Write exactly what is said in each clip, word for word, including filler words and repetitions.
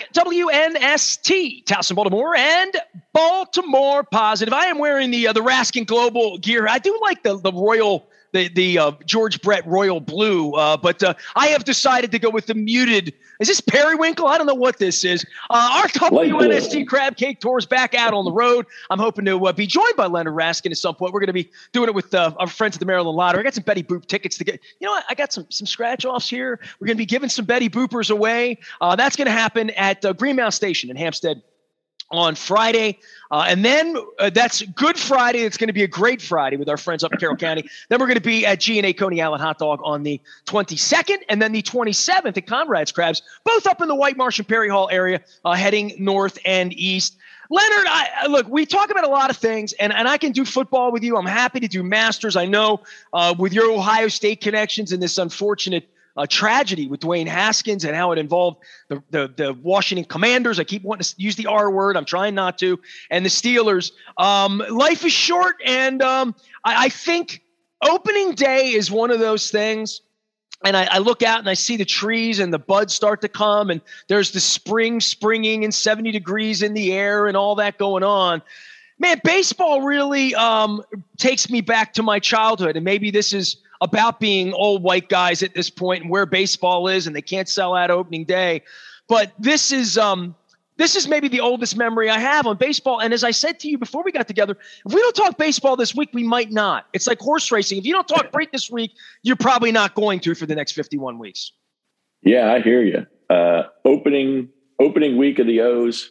W N S T, Towson, Baltimore, and Baltimore Positive. I am wearing the uh, the Raskin Global gear. I do like the the Royal, the the uh, George Brett Royal Blue, uh, but uh, I have decided to go with the muted. Is this Periwinkle? I don't know what this is. Uh, our W N S T Crab Cake Tour is back out on the road. I'm hoping to uh, be joined by Leonard Raskin at some point. We're going to be doing it with uh, our friends at the Maryland Lottery. I got some Betty Boop tickets to get. You know what? I got some some scratch offs here. We're going to be giving some Betty Boopers away. Uh, that's going to happen at uh, Greenmount Station in Hampstead on Friday. Uh, and then uh, that's Good Friday. It's going to be a great Friday with our friends up in Carroll County. Then we're going to be at G and A Coney Island Hot Dog on the twenty-second, and then the twenty-seventh at Conrad's Crabs, both up in the White Marsh and Perry Hall area, uh, heading north and east. Leonard, I, I, look, we talk about a lot of things, and, and I can do football with you. I'm happy to do Masters. I know uh, with your Ohio State connections and this unfortunate Uh, tragedy with Dwayne Haskins and how it involved the, the the Washington Commanders. I keep wanting to use the R word. I'm trying not to. And the Steelers. Um, life is short, and um, I, I think opening day is one of those things. And I, I look out and I see the trees and the buds start to come, and there's the spring springing and seventy degrees in the air and all that going on. Man, baseball really um, takes me back to my childhood, and maybe this is about being old white guys at this point and where baseball is, and they can't sell out opening day. But this is um, this is maybe the oldest memory I have on baseball. And as I said to you before we got together, if we don't talk baseball this week, we might not. It's like horse racing. If you don't talk break this week, you're probably not going to for the next fifty-one weeks. Yeah, I hear you. Uh, opening opening week of the O's.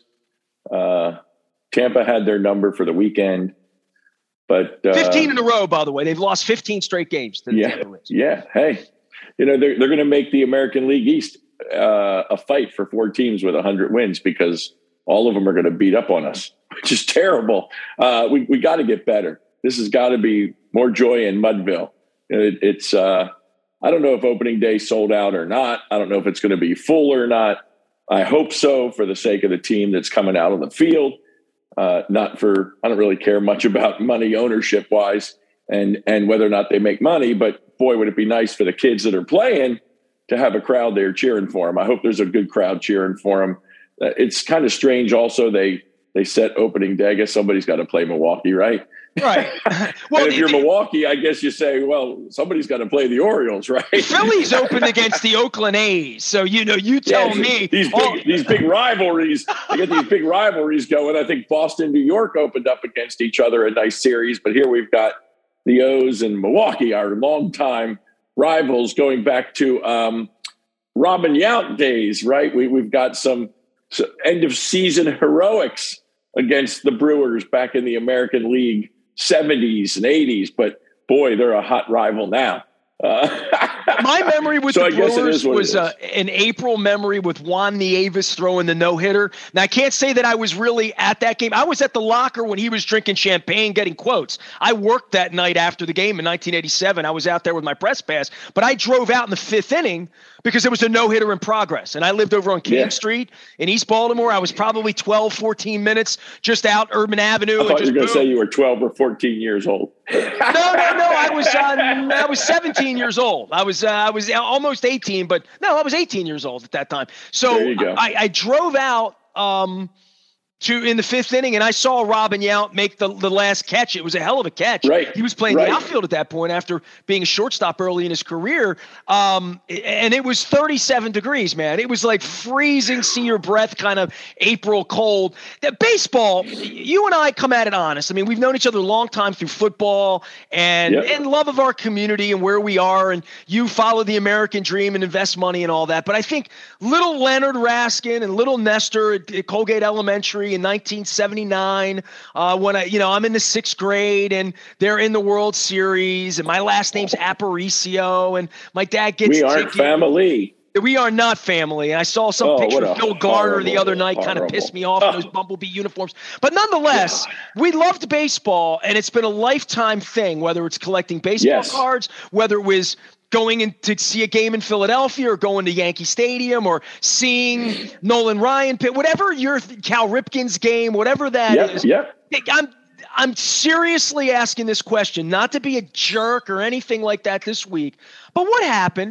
Uh, Tampa had their number for the weekend. But uh, fifteen in a row, by the way. They've lost fifteen straight games. To the yeah, yeah. Hey, you know, they're, they're going to make the American League East uh, a fight for four teams with one hundred wins because all of them are going to beat up on us, which is terrible. Uh, we we got to get better. This has got to be more joy in Mudville. It, it's uh, I don't know if opening day sold out or not. I don't know if it's going to be full or not. I hope so for the sake of the team that's coming out on the field. Uh, not for, I don't really care much about money ownership wise and, and whether or not they make money, but boy, would it be nice for the kids that are playing to have a crowd there cheering for them. I hope there's a good crowd cheering for them. Uh, it's kind of strange. Also, they, they set opening day. I guess somebody's got to play Milwaukee, right? Right. Well, and if you're Milwaukee, I guess you say, well, somebody's got to play the Orioles, right? Philly's open against the Oakland A's. So, you know, you tell yeah, me. These big, oh. these big rivalries, I get these big rivalries going. I think Boston, New York opened up against each other, a nice series. But here we've got the O's and Milwaukee, our longtime rivals, going back to um, Robin Yount days, right? We, we've got some, some end-of-season heroics against the Brewers back in the American League seventies and eighties, but boy, they're a hot rival now. Uh, My memory with so the Brewers was uh, an April memory with Juan Nieves throwing the no-hitter. Now, I can't say that I was really at that game. I was at the locker when he was drinking champagne, getting quotes. I worked that night after the game in nineteen eighty-seven. I was out there with my press pass, but I drove out in the fifth inning because there was a no-hitter in progress. And I lived over on King yeah. Street in East Baltimore. I was probably twelve, fourteen minutes just out Urban Avenue. I thought and you were going to boom. say you were twelve or fourteen years old. no, no, no. I was uh, I was seventeen years old. I was uh, I was almost eighteen, but no, I was eighteen years old at that time. So I, I drove out um, to in the fifth inning, and I saw Robin Yount make the, the last catch. It was a hell of a catch. Right. He was playing right. the outfield at that point after being a shortstop early in his career. Um, and it was thirty-seven degrees, man. It was like freezing, see your breath kind of April cold. That baseball, you and I come at it honest. I mean, we've known each other a long time through football and, yep. and love of our community and where we are. And you follow the American dream and invest money and all that. But I think little Leonard Raskin and little Nestor at, at Colgate Elementary in nineteen seventy-nine, uh, when I, you know, I'm in the sixth grade and they're in the World Series and my last name's Aparicio and my dad gets We aren't ticket. family. We are not family. And I saw some Oh, picture what of a Phil Garner horrible, the other night, kind of horrible. pissed me off in those Bumblebee uniforms. But nonetheless, we loved baseball, and it's been a lifetime thing, whether it's collecting baseball Yes. cards, whether it was going in to see a game in Philadelphia or going to Yankee Stadium or seeing Nolan Ryan pit, whatever your Cal Ripken's game, whatever that Yep, is. yep. I'm I'm seriously asking this question, not to be a jerk or anything like that this week, but what happened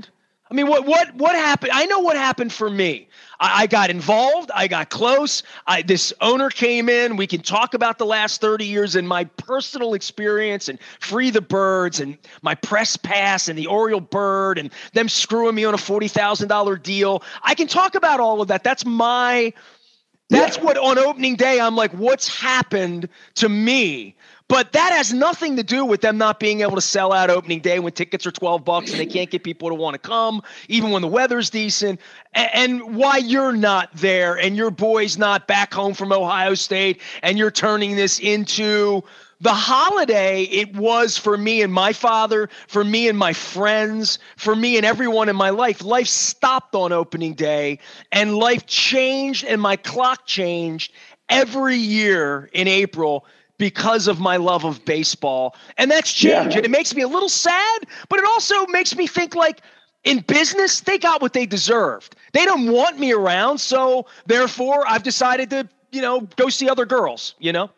I mean, what what what happened? I know what happened for me. I, I got involved. I got close. I, this owner came in. We can talk about the last thirty years and my personal experience and Free the Birds and my press pass and the Oriole bird and them screwing me on a forty thousand dollars deal. I can talk about all of that. That's my – that's yeah. what on opening day I'm like, what's happened to me? But that has nothing to do with them not being able to sell out opening day when tickets are twelve bucks and they can't get people to want to come, even when the weather's decent, and, and why you're not there and your boy's not back home from Ohio State and you're turning this into the holiday it was for me and my father, for me and my friends, for me and everyone in my life. Life stopped on opening day and life changed and my clock changed every year in April because of my love of baseball. And that's changed. Yeah. And it makes me a little sad, but it also makes me think like in business, they got what they deserved. They don't want me around. So therefore I've decided to, you know, go see other girls, you know?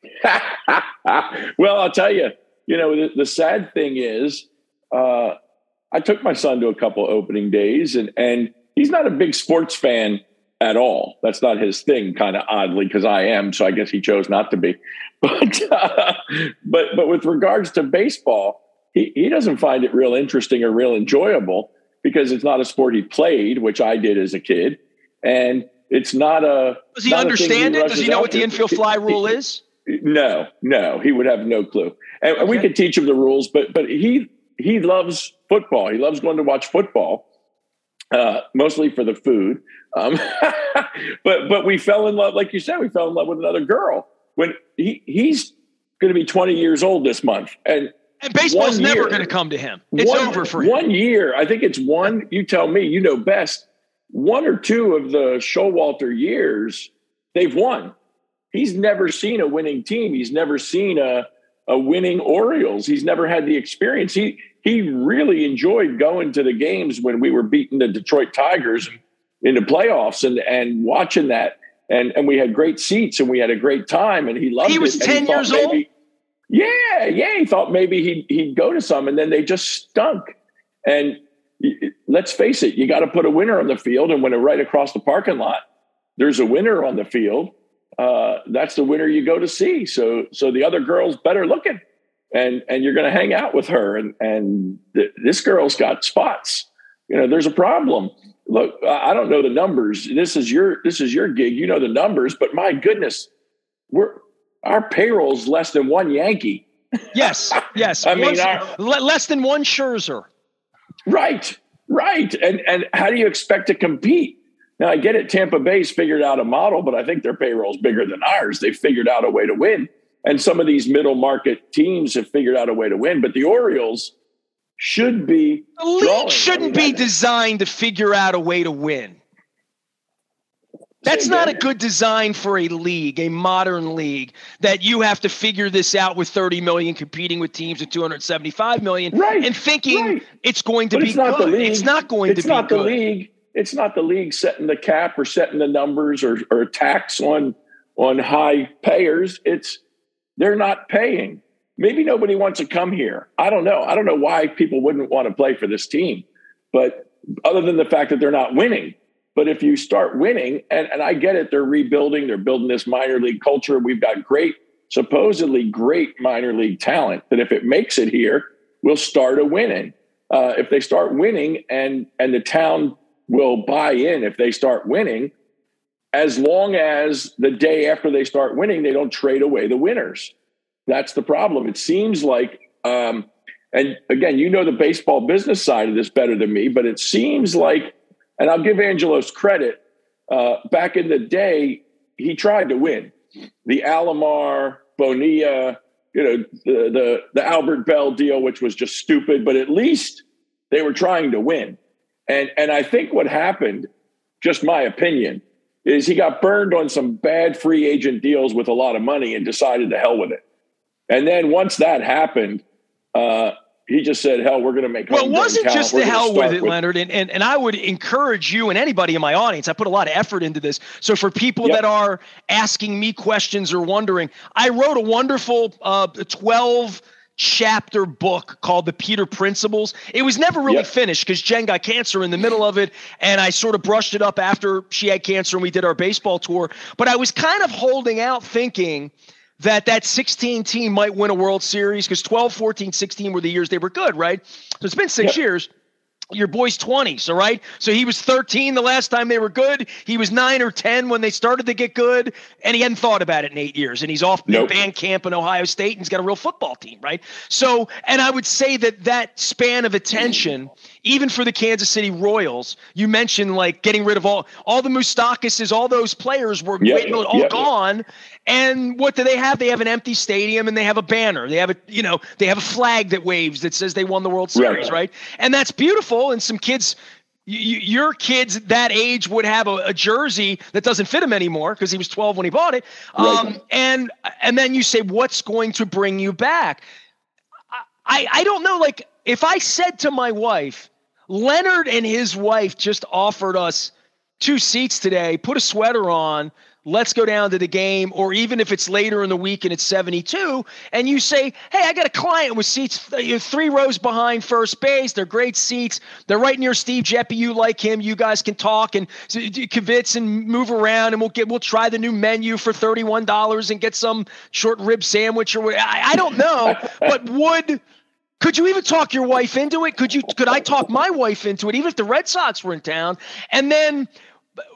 Well, I'll tell you, you know, the, the sad thing is uh, I took my son to a couple opening days and, and he's not a big sports fan at all. That's not his thing, kind of oddly, because I am. So I guess he chose not to be. But uh, but but with regards to baseball, he, he doesn't find it real interesting or real enjoyable because it's not a sport he played, which I did as a kid, and it's not a. Does he understand he it? Does he know what the infield fly rule is? No, no, he would have no clue. And, okay. and we could teach him the rules, but but he he loves football. He loves going to watch football, uh, mostly for the food. Um, but but we fell in love, like you said, we fell in love with another girl. When he, he's going to be twenty years old this month. And, and baseball's year, never going to come to him. It's one, over for him. One year, I think it's one, you tell me, you know best, one or two of the Showalter years, they've won. He's never seen a winning team. He's never seen a, a winning Orioles. He's never had the experience. He he really enjoyed going to the games when we were beating the Detroit Tigers in the playoffs and, and watching that. And and we had great seats and we had a great time and he loved it. He was it. ten he years maybe, old? Yeah, yeah. He thought maybe he'd, he'd go to some and then they just stunk. And let's face it, you got to put a winner on the field. And when it's right across the parking lot, there's a winner on the field. Uh, that's the winner you go to see. So so the other girl's better looking and, and you're going to hang out with her. And, and th- this girl's got spots. You know, there's a problem. Look, I don't know the numbers. This is your this is your gig. You know the numbers, but my goodness, we're our payroll's less than one Yankee. Yes, yes. I mean, our, less than one Scherzer. Right, right. And and how do you expect to compete? Now I get it. Tampa Bay's figured out a model, but I think their payroll's bigger than ours. They figured out a way to win, and some of these middle market teams have figured out a way to win. But the Orioles should be the league drawing. shouldn't I mean, be I, designed to figure out a way to win. That's not a good design for a league, a modern league, that you have to figure this out with thirty million competing with teams at two hundred seventy-five million right, and thinking right. it's going to but be it's not good. The league. It's not going it's to be not good. The league. It's not the league setting the cap or setting the numbers or, or tax on on high payers. It's they're not paying. Maybe nobody wants to come here. I don't know. I don't know why people wouldn't want to play for this team. But other than the fact that they're not winning. But if you start winning, and, and I get it, they're rebuilding, they're building this minor league culture. We've got great, supposedly great minor league talent that if it makes it here, we'll start a winning. Uh, if they start winning and and the town will buy in if they start winning, as long as the day after they start winning, they don't trade away the winners. That's the problem. It seems like, um, and again, you know the baseball business side of this better than me, but it seems like, and I'll give Angelos credit, uh, back in the day, he tried to win. The Alomar, Bonilla, you know, the, the, the Albert Bell deal, which was just stupid, but at least they were trying to win. And, and I think what happened, just my opinion, is he got burned on some bad free agent deals with a lot of money and decided to hell with it. And then once that happened, uh, he just said, hell, we're going to make Well, it wasn't talent. just the hell with it, with- Leonard. And, and and I would encourage you and anybody in my audience, I put a lot of effort into this. So for people yep. that are asking me questions or wondering, I wrote a wonderful uh, twelve chapter book called The Peter Principles. It was never really yep. finished because Jen got cancer in the middle of it, and I sort of brushed it up after she had cancer and we did our baseball tour. But I was kind of holding out thinking that that sixteen team might win a World Series because twelve, fourteen, sixteen were the years they were good, right? So it's been six yep. years. Your boy's twenty, so right? So he was thirteen the last time they were good. He was nine or ten when they started to get good, and he hadn't thought about it in eight years. And he's off nope. in band camp in Ohio State, and he's got a real football team, right? So, and I would say that that span of attention, even for the Kansas City Royals, you mentioned like getting rid of all all the Moustakas, all those players were yep. all yep. gone. And what do they have? They have an empty stadium and they have a banner. They have a, you know, they have a flag that waves that says they won the World Series, right? right? And that's beautiful. And some kids, y- your kids that age would have a, a jersey that doesn't fit him anymore because he was twelve when he bought it. Um, right. And and then you say, what's going to bring you back? I, I don't know. Like if I said to my wife, Leonard and his wife just offered us two seats today, put a sweater on, let's go down to the game, or even if it's later in the week and it's seventy-two, and you say, hey, I got a client with seats th- three rows behind first base. They're great seats. They're right near Steve Jeppe. You like him. You guys can talk and kibitz and move around, and we'll get we'll try the new menu for thirty-one dollars and get some short rib sandwich or whatever. I, I don't know, but would – could you even talk your wife into it? Could you? Could I talk my wife into it, even if the Red Sox were in town? And then –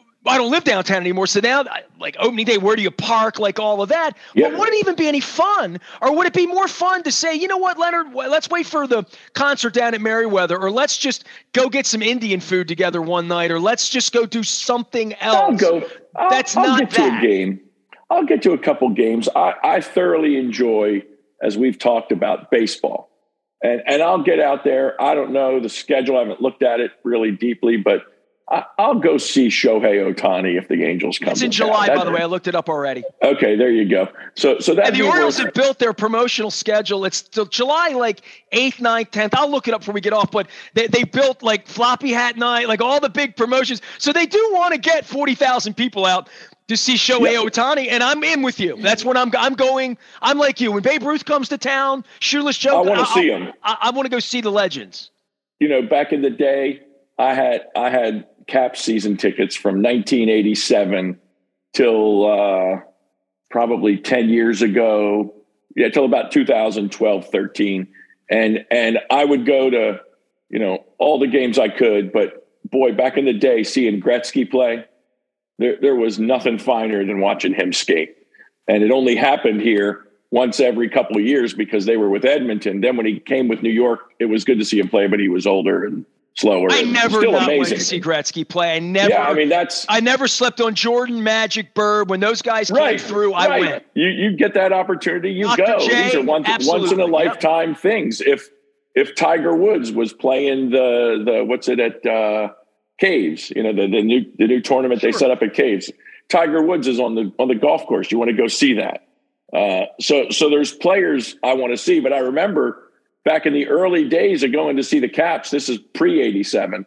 I don't live downtown anymore. So now, like opening day, where do you park? Like all of that. Yeah. But would it even be any fun? Or would it be more fun to say, you know what, Leonard, let's wait for the concert down at Merriweather, or let's just go get some Indian food together one night, or let's just go do something else. I'll go. I'll, That's I'll not get that. to a game. I'll get to a couple games. I, I thoroughly enjoy, as we've talked about, baseball. And, and I'll get out there. I don't know the schedule. I haven't looked at it really deeply, but I'll go see Shohei Ohtani if the Angels come. It's in July, by the way. I looked it up already. Okay, there you go. So, so that and the Orioles have built their promotional schedule. It's till July, like eighth, ninth, tenth. I'll look it up before we get off. But they they built like Floppy Hat Night, like all the big promotions. So they do want to get forty thousand people out to see Shohei yep. Ohtani, and I'm in with you. That's when I'm I'm going. I'm like you. When Babe Ruth comes to town, Shoeless Joe. I want to see him. I, I want to go see the legends. You know, back in the day, I had I had. Cap season tickets from nineteen eighty-seven till uh, probably ten years ago. Yeah, till about two thousand twelve, thirteen. And and I would go to, you know, all the games I could. But boy, back in the day, seeing Gretzky play, there, there was nothing finer than watching him skate. And it only happened here once every couple of years because they were with Edmonton. Then when he came with New York, it was good to see him play, but he was older and slower. I never still not amazing. wanted to see Gretzky play. I never. Yeah, I mean that's. I never slept on Jordan, Magic, Bird. When those guys right, came through, right. I went. You you get that opportunity, you Doctor go. J, These are once once in a lifetime yep. things. If if Tiger Woods was playing the the what's it at uh, Caves, you know the the new the new tournament sure. they set up at Caves. Tiger Woods is on the on the golf course. You want to go see that. Uh, so so there's players I want to see, but I remember back in the early days of going to see the Caps. This is pre eighty-seven.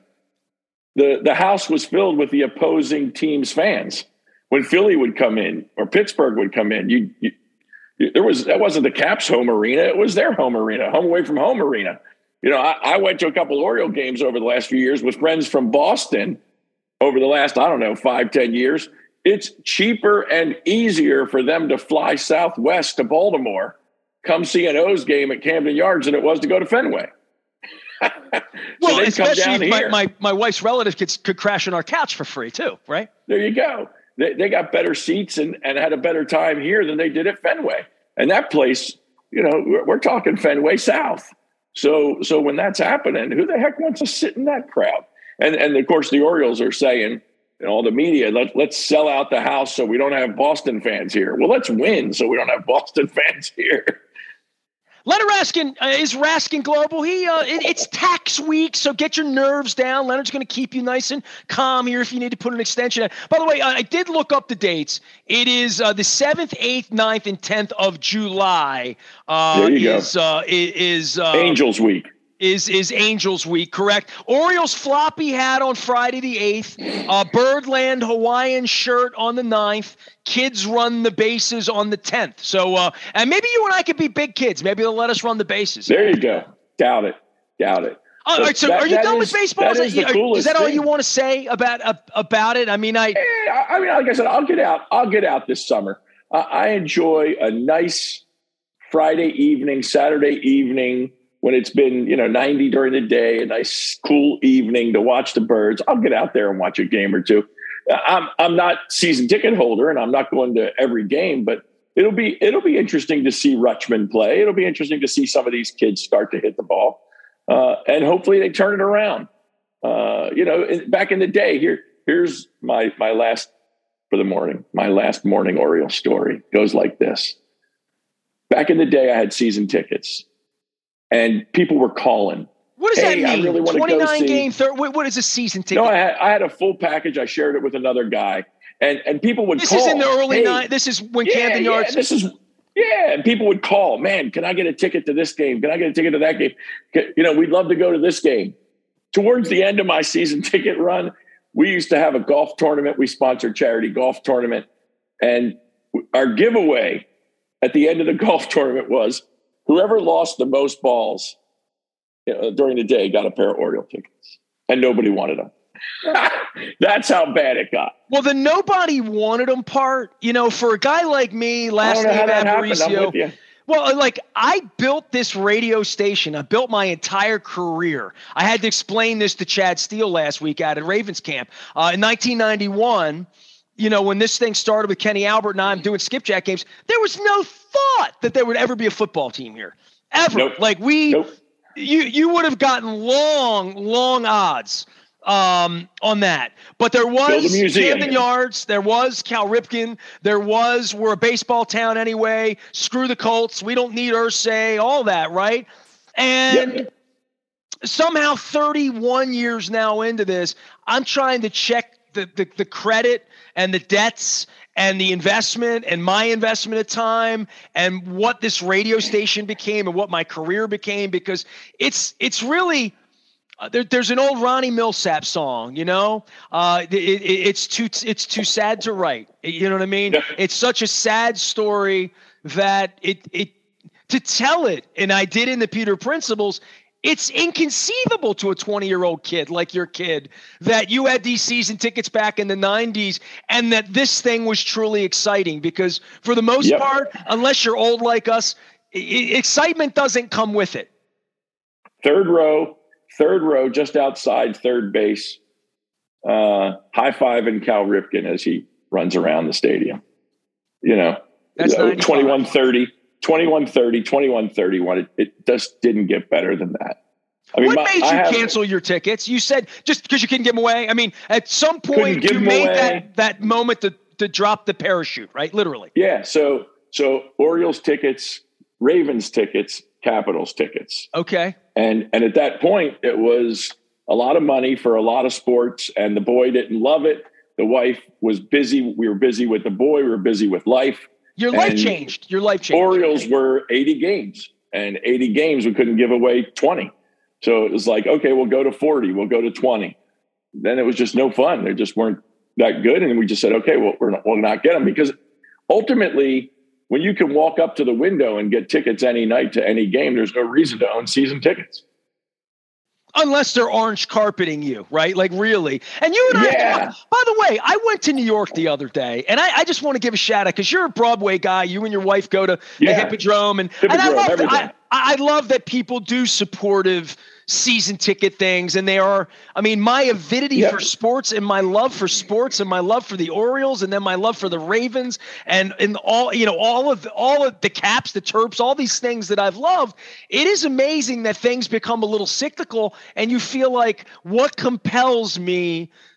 The the house was filled with the opposing team's fans. When Philly would come in or Pittsburgh would come in, you, you, you there was that wasn't the Caps' home arena; it was their home arena, home away from home arena. You know, I, I went to a couple of Oriole games over the last few years with friends from Boston. Over the last, I don't know, five ten years, it's cheaper and easier for them to fly southwest to Baltimore, come see an O's game at Camden Yards, than it was to go to Fenway. so well, especially if my, my, my wife's relative could, could crash on our couch for free too, right? There you go. They, they got better seats and, and had a better time here than they did at Fenway. And that place, you know, we're, we're talking Fenway South. So so when that's happening, who the heck wants to sit in that crowd? And and of course the Orioles are saying, and all the media, let, let's sell out the house so we don't have Boston fans here. Well, let's win so we don't have Boston fans here. Leonard Raskin uh, is Raskin Global. He uh, it, it's tax week, so get your nerves down. Leonard's going to keep you nice and calm here if you need to put an extension in. By the way, I, I did look up the dates. It is uh, the seventh, eighth, ninth, and tenth of July. Uh, there you is, go. Uh, is uh, Angels Week. is is Angels week, correct? Orioles floppy hat on Friday the eighth, uh, Birdland Hawaiian shirt on the ninth, kids run the bases on the tenth. So, uh, and maybe you and I could be big kids. Maybe they'll let us run the bases. There you go. Doubt it. Doubt it. Uh, all right, so that, are you done is, with baseball? That is, is, that, is, is that all thing. you want to say about uh, about it? I mean, I, yeah, I mean, like I said, I'll get out. I'll get out this summer. Uh, I enjoy a nice Friday evening, Saturday evening when it's been, you know, ninety during the day, a nice cool evening to watch the birds. I'll get out there and watch a game or two. I'm I'm not season ticket holder and I'm not going to every game, but it'll be it'll be interesting to see Rutschman play. It'll be interesting to see some of these kids start to hit the ball. Uh, and hopefully they turn it around. Uh, you know, in, back in the day, here, here's my my last for the morning. My last morning Orioles story goes like this. Back in the day, I had season tickets, and people were calling. What does hey, that mean? I really want to go twenty-nine see. game, third. What, what is a season ticket? No, I had I had a full package. I shared it with another guy, and and people would this call. This is in the early hey, nine. This is when yeah, Camden Yards. Yeah, this is. Yeah, and people would call, man, can I get a ticket to this game? Can I get a ticket to that game? You know, we'd love to go to this game. Towards the end of my season ticket run, we used to have a golf tournament. We sponsored charity golf tournament. And our giveaway at the end of the golf tournament was whoever lost the most balls, you know, during the day got a pair of Oriole tickets. And nobody wanted them. That's how bad it got. Well, the nobody wanted them part, you know, for a guy like me, last name Aparicio. Well, like I built this radio station. I built my entire career. I had to explain this to Chad Steele last week out at Ravens camp. Uh, in nineteen ninety-one, you know, when this thing started with Kenny Albert and I'm doing skipjack games, there was no thought that there would ever be a football team here. Ever. Nope. Like we, nope. you, you would have gotten long, long odds um, on that. But there was Camden Yards, there was Cal Ripken, there was, we're a baseball town anyway, screw the Colts, we don't need Irsay, all that, right? And yep. somehow thirty-one years now into this, I'm trying to check the, the, the credit and the debts and the investment and my investment of time and what this radio station became and what my career became, because it's it's really – Uh, there, there's an old Ronnie Millsap song, you know. Uh, it, it, it's too it's too sad to write. You know what I mean? Yeah. It's such a sad story that it it to tell it, and I did in the Peter Principles. It's inconceivable to a twenty-year-old kid like your kid that you had these season tickets back in the nineties and that this thing was truly exciting. Because for the most yep. part, unless you're old like us, I- excitement doesn't come with it. Third row. Third row, just outside third base, uh, high five and Cal Ripken as he runs around the stadium. You know, that's twenty-one thirty, twenty-one thirty, twenty-one thirty-one. It, it just didn't get better than that. I mean, what my, made you have, cancel your tickets? You said just because you couldn't give them away. I mean, at some point you made away. that that moment to to drop the parachute, right? Literally. Yeah. So so Orioles tickets, Ravens tickets, Capitals tickets. Okay. And and at that point, it was a lot of money for a lot of sports, and the boy didn't love it. The wife was busy. We were busy with the boy. We were busy with life. Your life changed. Your life changed. Orioles were eighty games, and eighty games, we couldn't give away twenty. So it was like, okay, we'll go to forty. We'll go to twenty. Then it was just no fun. They just weren't that good. And we just said, okay, well, we're not, we'll not get them, because ultimately, when you can walk up to the window and get tickets any night to any game, there's no reason to own season tickets. Unless they're orange carpeting you, right? Like really. And you and yeah. I, by the way, I went to New York the other day, and I, I just want to give a shout out because you're a Broadway guy. You and your wife go to yeah. the Hippodrome. And, Hippodrome, and I, love, everything. I, I love that people do supportive season ticket things, and they are, I mean, my avidity yep. for sports and my love for sports and my love for the Orioles and then my love for the Ravens and and all, you know, all of all of the Caps, the Terps, all these things that I've loved. It is amazing that things become a little cyclical and you feel like, what compels me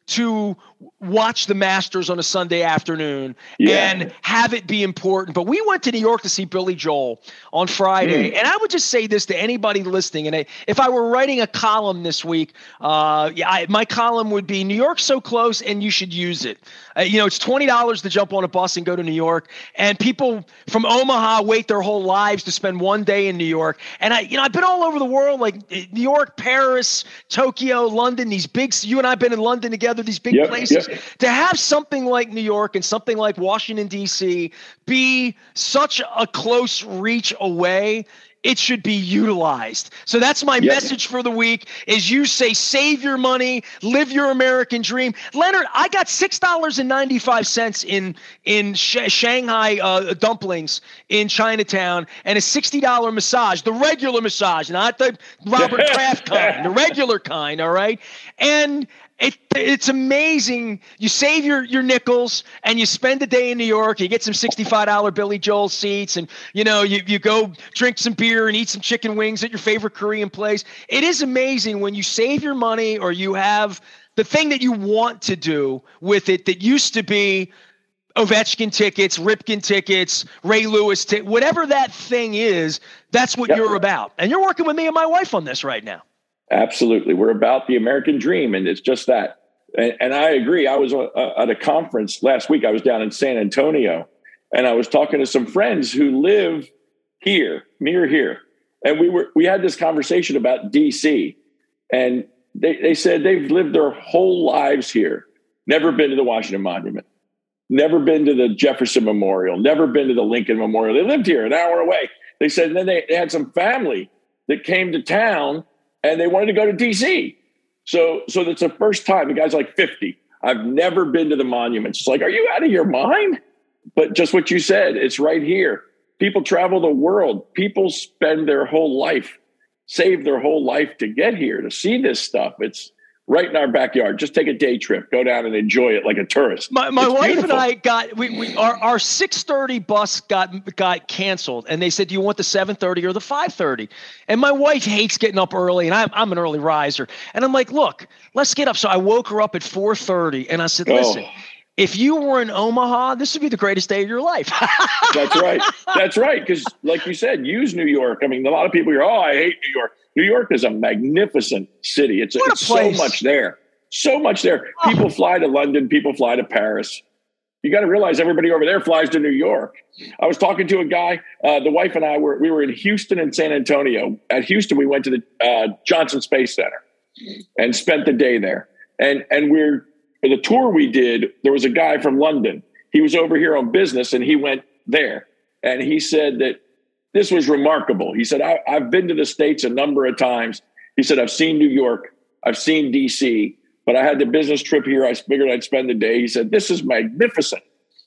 to watch the Masters on a Sunday afternoon yeah. and have it be important. But we went to New York to see Billy Joel on Friday. Mm. And I would just say this to anybody listening. And I, if I were writing a column this week, uh, yeah, I, my column would be New York's so close and you should use it. Uh, you know, it's twenty dollars to jump on a bus and go to New York. And people from Omaha wait their whole lives to spend one day in New York. And I, you know, I've been all over the world, like New York, Paris, Tokyo, London, these big, you and I have been in London together, these big yep, places. Yep. To have something like New York and something like Washington, D C be such a close reach away, it should be utilized. So that's my yep. message for the week is you say, save your money, live your American dream. Leonard, I got six dollars and ninety-five cents in, in Sh- Shanghai uh, dumplings in Chinatown and a sixty dollars massage, the regular massage, not the Robert Kraft kind, the regular kind. All right. And It, it's amazing. You save your, your nickels and you spend a day in New York. You get some sixty-five dollars Billy Joel seats and, you know, you, you go drink some beer and eat some chicken wings at your favorite Korean place. It is amazing when you save your money or you have the thing that you want to do with it that used to be Ovechkin tickets, Ripken tickets, Ray Lewis tickets, whatever that thing is, that's what yep. you're about. And you're working with me and my wife on this right now. Absolutely. We're about the American dream, and it's just that. And, and I agree. I was uh, at a conference last week. I was down in San Antonio, and I was talking to some friends who live here, near here. And we were we had this conversation about D C, and they, they said they've lived their whole lives here, never been to the Washington Monument, never been to the Jefferson Memorial, never been to the Lincoln Memorial. They lived here an hour away. They said, and then they, they had some family that came to town, and they wanted to go to D C. So, so that's the first time. The guy's like fifty. I've never been to the monuments. It's like, are you out of your mind? But just what you said, it's right here. People travel the world. People spend their whole life, save their whole life to get here, to see this stuff. It's right in our backyard. Just take a day trip, go down and enjoy it like a tourist. My, my wife beautiful. and I got we, we our our six thirty bus got got canceled, and they said, "Do you want the seven thirty or the five thirty?" And my wife hates getting up early, and I'm I'm an early riser, and I'm like, "Look, let's get up." So I woke her up at four thirty, and I said, "Listen." Oh. If you were in Omaha, this would be the greatest day of your life. That's right. That's right. Because like you said, use New York. I mean, a lot of people are, oh, I hate New York. New York is a magnificent city. It's, what a it's so much there. So much there. Oh. People fly to London. People fly to Paris. You got to realize everybody over there flies to New York. I was talking to a guy, uh, the wife and I were, we were in Houston and San Antonio. At Houston, we went to the uh, Johnson Space Center and spent the day there. And, and we're, the tour we did, there was a guy from London. He was over here on business and he went there. And he said that this was remarkable. He said, I, I've been to the States a number of times. He said, I've seen New York. I've seen D C, but I had the business trip here. I figured I'd spend the day. He said, this is magnificent.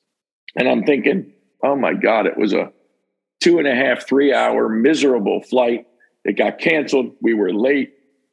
And I'm thinking, oh my God, it was a two and a half, three hour miserable flight. It got canceled. We were late.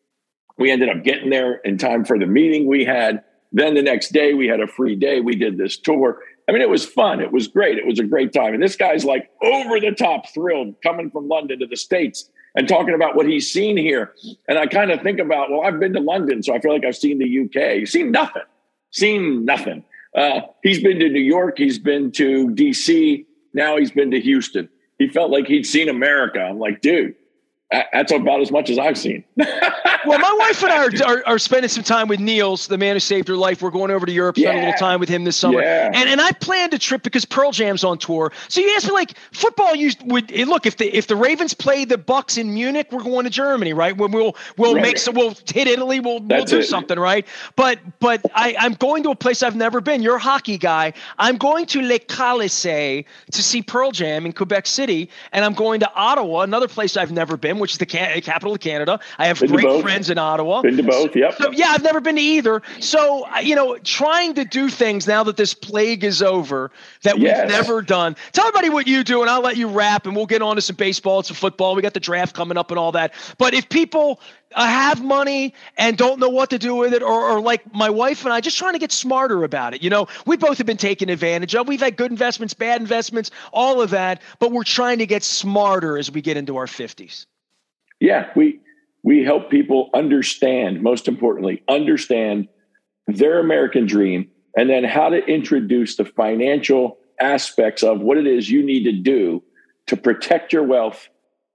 We ended up getting there in time for the meeting we had. Then the next day we had a free day. We did this tour. I mean, it was fun. It was great. It was a great time. And this guy's like over the top thrilled coming from London to the States and talking about what he's seen here. And I kind of think about, well, I've been to London, so I feel like I've seen the U K. Seen nothing. Seen nothing. Uh, he's been to New York. He's been to D C. Now he's been to Houston. He felt like he'd seen America. I'm like, dude, that's about as much as I've seen. Well, my wife and I are, are, are spending some time with Niels, the man who saved her life. We're going over to Europe, spending yeah. a little time with him this summer. Yeah. And and I planned a trip because Pearl Jam's on tour. So you asked me, like, football used would look if the if the Ravens play the Bucks in Munich, we're going to Germany, right? When we'll we'll right. make some, we'll hit Italy, we'll That's we'll do it. something, right? But but I I'm going to a place I've never been. You're a hockey guy. I'm going to Le Calais to see Pearl Jam in Quebec City, and I'm going to Ottawa, another place I've never been, which is the can- capital of Canada. I have been great friends in Ottawa. Been to both, yep. So, yeah, I've never been to either. So, you know, trying to do things now that this plague is over that we've yes. never done. Tell everybody what you do, and I'll let you wrap, and we'll get on to some baseball and some football. We got the draft coming up and all that. But if people uh, have money and don't know what to do with it, or, or like my wife and I, just trying to get smarter about it. You know, we both have been taken advantage of. We've had good investments, bad investments, all of that. But we're trying to get smarter as we get into our fifties. Yeah, we we help people understand, most importantly, understand their American dream, and then how to introduce the financial aspects of what it is you need to do to protect your wealth,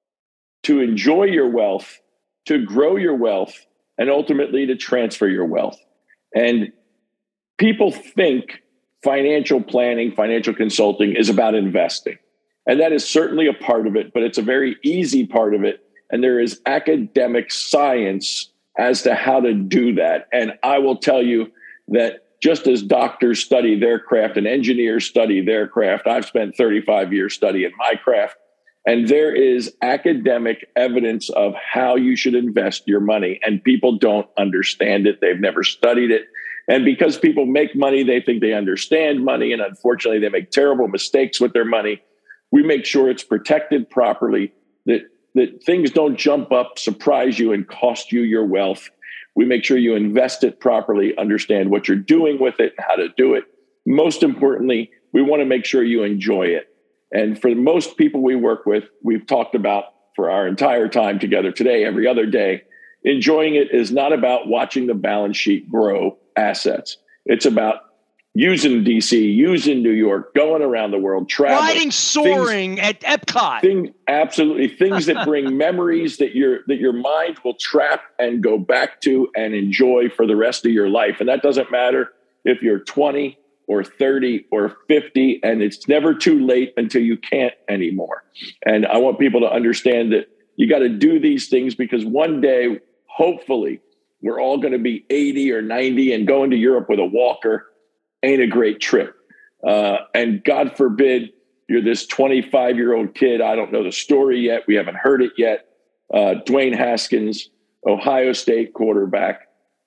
to enjoy your wealth, to grow your wealth, and ultimately to transfer your wealth. And people think financial planning, financial consulting is about investing. And that is certainly a part of it, but it's a very easy part of it. And there is academic science as to how to do that. And I will tell you that just as doctors study their craft and engineers study their craft, I've spent thirty-five years studying my craft. And there is academic evidence of how you should invest your money. And people don't understand it. They've never studied it. And because people make money, they think they understand money. And unfortunately, they make terrible mistakes with their money. We make sure it's protected properly, that, that things don't jump up, surprise you, and cost you your wealth. We make sure you invest it properly, understand what you're doing with it and how to do it. Most importantly, we want to make sure you enjoy it. And for most people we work with, we've talked about for our entire time together today, every other day, enjoying it is not about watching the balance sheet grow assets. It's about using D C, using New York, going around the world, traveling. Riding, soaring things, at Epcot. Thing, absolutely. Things that bring memories that your that your mind will trap and go back to and enjoy for the rest of your life. And that doesn't matter if you're twenty or thirty or fifty, and it's never too late until you can't anymore. And I want people to understand that you got to do these things because one day, hopefully, we're all going to be eighty or ninety, and going to Europe with a walker ain't a great trip. Uh, and God forbid you're this twenty-five-year-old kid. I don't know the story yet. We haven't heard it yet. Uh, Dwayne Haskins, Ohio State quarterback.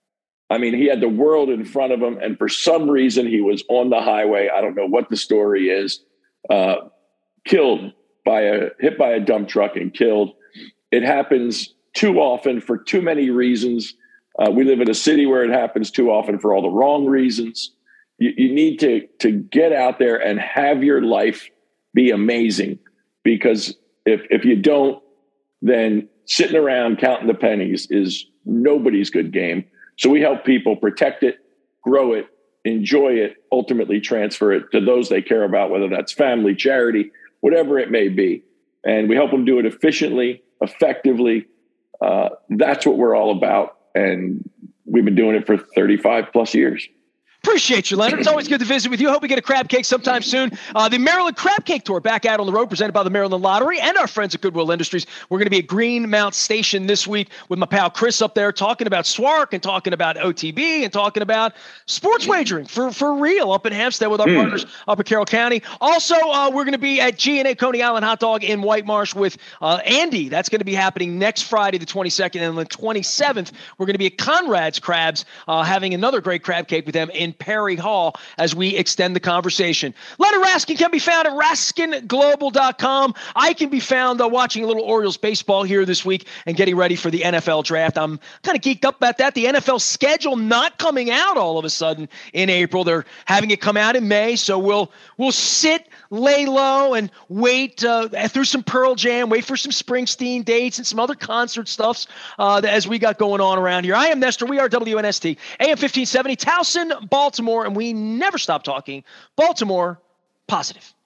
I mean, he had the world in front of him, and for some reason he was on the highway. I don't know what the story is. Uh, killed by a, hit by a dump truck and killed. It happens too often for too many reasons. Uh, we live in a city where it happens too often for all the wrong reasons. You, you need to, to get out there and have your life be amazing, because if, if you don't, then sitting around counting the pennies is nobody's good game. So we help people protect it, grow it, enjoy it, ultimately transfer it to those they care about, whether that's family, charity, whatever it may be. And we help them do it efficiently, effectively. Uh, that's what we're all about. And we've been doing it for thirty-five plus years. Appreciate you, Leonard. It's always good to visit with you. Hope we get a crab cake sometime soon. Uh, the Maryland Crab Cake Tour back out on the road, presented by the Maryland Lottery and our friends at Goodwill Industries. We're going to be at Greenmount Station this week with my pal Chris up there talking about SWARC and talking about O T B and talking about sports wagering for, for real up in Hampstead with our mm. partners up in Carroll County. Also, uh, we're going to be at G and A Coney Island Hot Dog in White Marsh with uh, Andy. That's going to be happening next Friday, the twenty-second, and on the twenty-seventh, we're going to be at Conrad's Crabs, uh, having another great crab cake with them in Perry Hall as we extend the conversation. Leonard Raskin can be found at raskin global dot com. I can be found uh, watching a little Orioles baseball here this week and getting ready for the N F L draft. I'm kind of geeked up about that. The N F L schedule not coming out all of a sudden in April. They're having it come out in May, so we'll we'll sit, lay low, and wait uh, through some Pearl Jam, wait for some Springsteen dates and some other concert stuffs uh, as we got going on around here. I am Nestor. We are W N S T, A M fifteen seventy, Towson, Baltimore, and we never stop talking Baltimore positive.